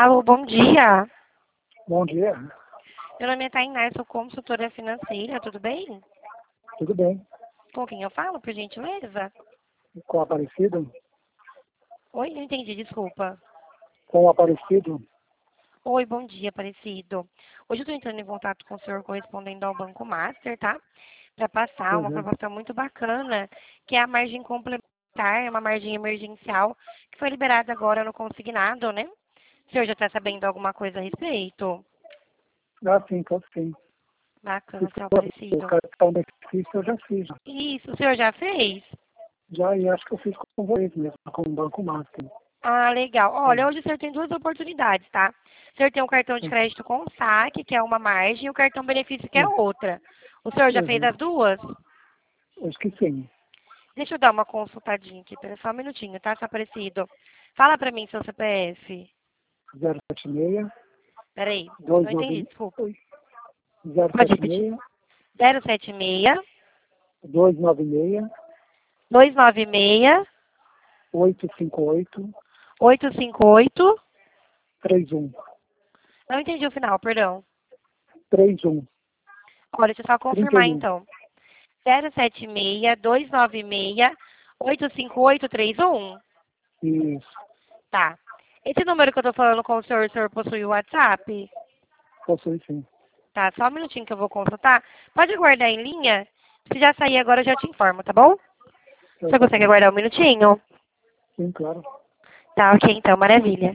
Alô, bom dia. Bom dia, Meu nome é Tainá, sou consultora financeira, tudo bem? tudo bem? Com quem eu falo, por gentileza? Com o Aparecido? Oi, não entendi, desculpa. Com o Aparecido? Oi, bom dia, Aparecido. Hoje eu estou entrando em contato com o senhor correspondendo ao Banco Master, tá? Para passar uma Uhum. proposta muito bacana, que é a margem complementar, uma margem emergencial, que foi liberada agora no consignado, né? O senhor já está sabendo alguma coisa a respeito? Ah, sim, claro que sim. Se Bacana, senhor for o Aparecido. cartão benefício, eu já fiz. Isso, o senhor já fez? Já, e acho que eu fiz com vocês mesmo, com o Banco Master. Ah, legal. Olha, Sim. hoje o senhor tem duas oportunidades, tá? O senhor tem um cartão de crédito com saque, que é uma margem, e o cartão benefício, que é outra. O senhor já fez Uhum. as duas? Acho que sim. Deixa eu dar uma consultadinha aqui, pera só um minutinho, tá, seu Aparecido? Fala pra mim seu CPF. 076 Peraí, não entendi, 29 desculpa. Pode repetir. 076 076 296 296 858 858. 31 Não entendi o final, perdão. 31 Olha, deixa eu só confirmar 31. então. 076 296 85831. Isso. Tá. Esse número que eu tô falando com o senhor possui o WhatsApp? Possui sim. Tá, só um minutinho que eu vou consultar. Pode aguardar em linha? Se já sair agora, eu já te informo, tá bom? Você Tá consegue bom. aguardar um minutinho? Sim, claro. Tá, ok, então, maravilha.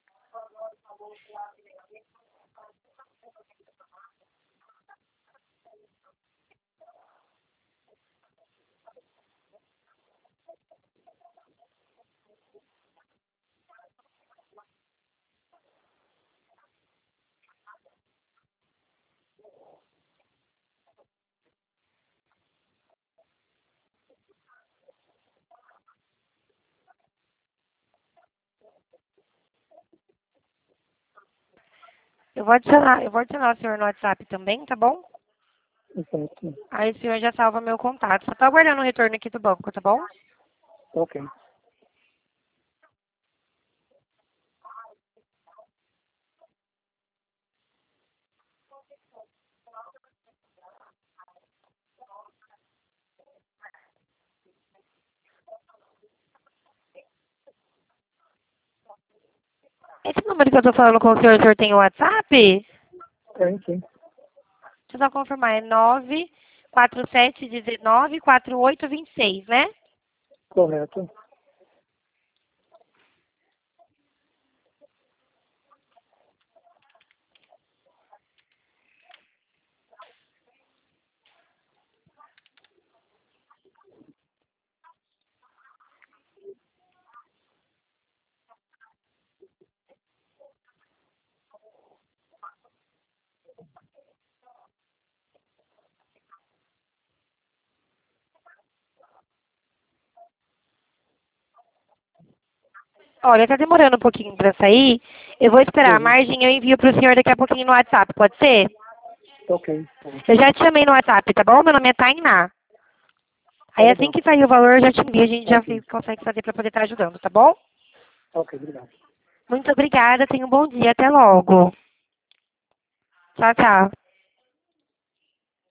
Eu vou adicionar o senhor no WhatsApp também, tá bom? Exato. Aí o senhor já salva meu contato. Só tô aguardando o retorno aqui do banco, tá bom? Ok. Esse número que eu tô falando com o senhor tem o WhatsApp? Deixa Tem, sim. eu só confirmar, é 947194826, né? Correto. Olha, tá demorando um pouquinho pra sair. Eu vou esperar a Uhum. margem e eu envio pro senhor daqui a pouquinho no WhatsApp, pode ser? Ok. Tá bom. Eu já te chamei no WhatsApp, tá bom? Meu nome é Tainá. Tá Aí assim legal. que sair o valor, eu já te envio, a gente já Ok. consegue fazer pra poder estar ajudando, tá bom? Ok, obrigado. Muito obrigada, tenha um bom dia, até logo. Tchau, tchau.